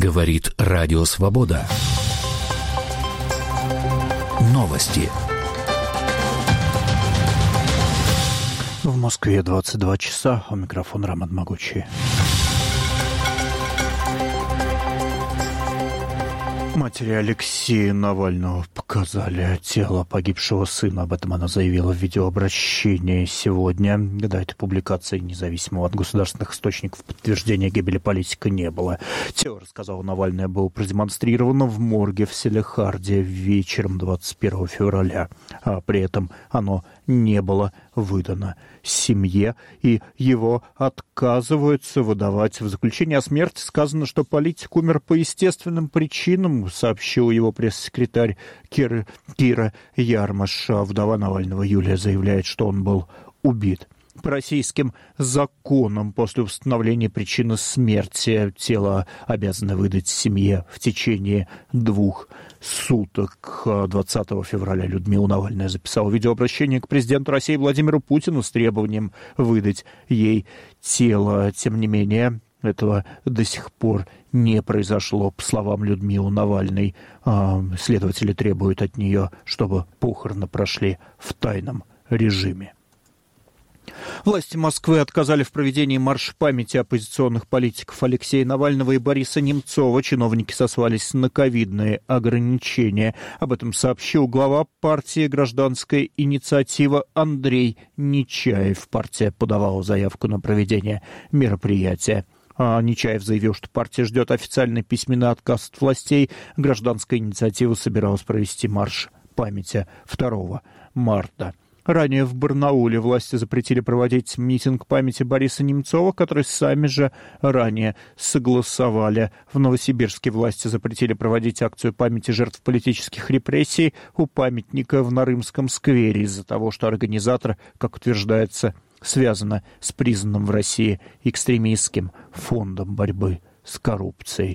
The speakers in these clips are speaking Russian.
Говорит Радио Свобода. Новости. В Москве 22 часа. У микрофона Роман Могучий. Матери Алексея Навального показали тело погибшего сына. Об этом она заявила в видеообращении сегодня. До этой публикации независимого от государственных источников подтверждения гибели политика не было. Тело, рассказала Навальная, было продемонстрировано в морге в Салехарде вечером 21 февраля. А при этом оно не было выдано семье, и его отказываются выдавать. В заключении о смерти сказано, что политик умер по естественным причинам, сообщил его пресс-секретарь Кира Ярмаш. Вдова Навального Юлия заявляет, что он был убит. По российским законам после установления причины смерти тело обязаны выдать семье в течение 2 суток. 20 февраля Людмила Навальная записала видеообращение к президенту России Владимиру Путину с требованием выдать ей тело. Тем не менее, этого до сих пор не произошло. По словам Людмилы Навальной, следователи требуют от нее, чтобы похороны прошли в тайном режиме. Власти Москвы отказали в проведении марша памяти оппозиционных политиков Алексея Навального и Бориса Немцова. Чиновники сослались на ковидные ограничения. Об этом сообщил глава партии «Гражданская инициатива» Андрей Нечаев. Партия подавала заявку на проведение мероприятия. Нечаев заявил, что партия ждет официальный письменный отказ от властей. Гражданская инициатива собиралась провести марш памяти 2 марта. Ранее в Барнауле власти запретили проводить митинг памяти Бориса Немцова, который сами же ранее согласовали. В Новосибирске власти запретили проводить акцию памяти жертв политических репрессий у памятника в Нарымском сквере из-за того, что организатор, как утверждается, связано с признанным в России экстремистским фондом борьбы с коррупцией.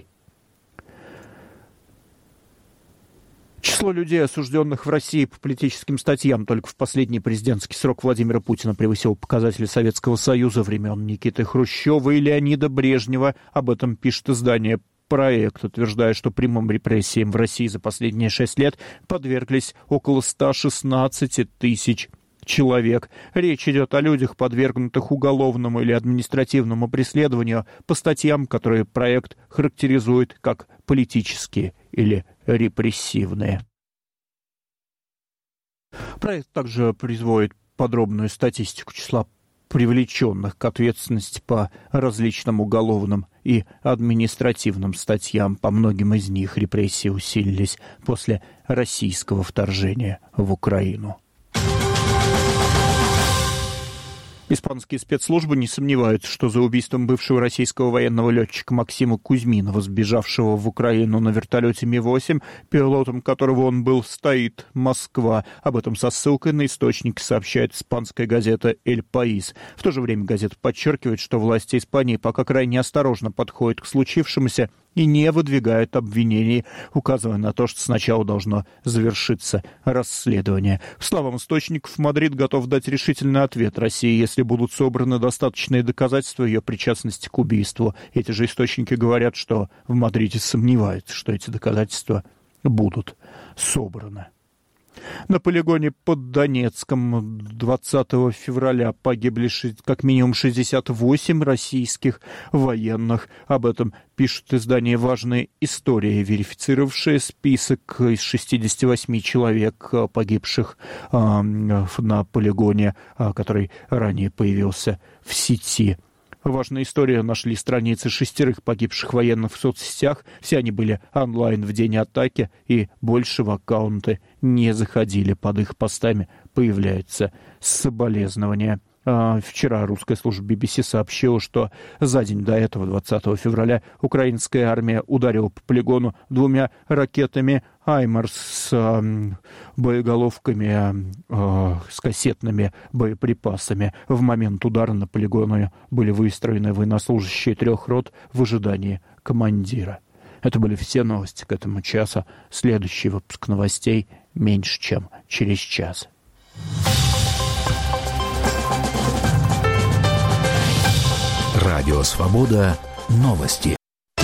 Число людей, осужденных в России по политическим статьям, только в последний президентский срок Владимира Путина превысило показатели Советского Союза времен Никиты Хрущева и Леонида Брежнева. Об этом пишет издание «Проект», утверждая, что прямым репрессиям в России за последние 6 лет подверглись около 116 тысяч человек. Речь идет о людях, подвергнутых уголовному или административному преследованию по статьям, которые проект характеризует как политические или репрессивные. Проект также приводит подробную статистику числа привлеченных к ответственности по различным уголовным и административным статьям. По многим из них репрессии усилились после российского вторжения в Украину. Испанские спецслужбы не сомневаются, что за убийством бывшего российского военного летчика Максима Кузьминова, сбежавшего в Украину на вертолете Ми-8, пилотом которого он был, стоит Москва. Об этом со ссылкой на источники сообщает испанская газета «Эль Паис». В то же время газета подчеркивает, что власти Испании пока крайне осторожно подходят к случившемуся и не выдвигают обвинений, указывая на то, что сначала должно завершиться расследование. По словам источников, Мадрид готов дать решительный ответ России, если будут собраны достаточные доказательства ее причастности к убийству. Эти же источники говорят, что в Мадриде сомневаются, что эти доказательства будут собраны. На полигоне под Донецком 20 февраля погибли как минимум 68 российских военных. Об этом пишет издание «Важная история», верифицировавшее список из 68 человек, погибших на полигоне, который ранее появился в сети. «Важная история» нашли страницы 6 погибших военных в соцсетях. Все они были онлайн в день атаки, и больше в аккаунты не заходили. Под их постами появляются соболезнования. Вчера русская служба BBC сообщила, что за день до этого, 20 февраля, украинская армия ударила по полигону 2 ракетами «Аймарс» с боеголовками, с кассетными боеприпасами. В момент удара на полигоне были выстроены военнослужащие 3 рот в ожидании командира. Это были все новости к этому часу. Следующий выпуск новостей меньше, чем через час. Радио «Свобода». Новости.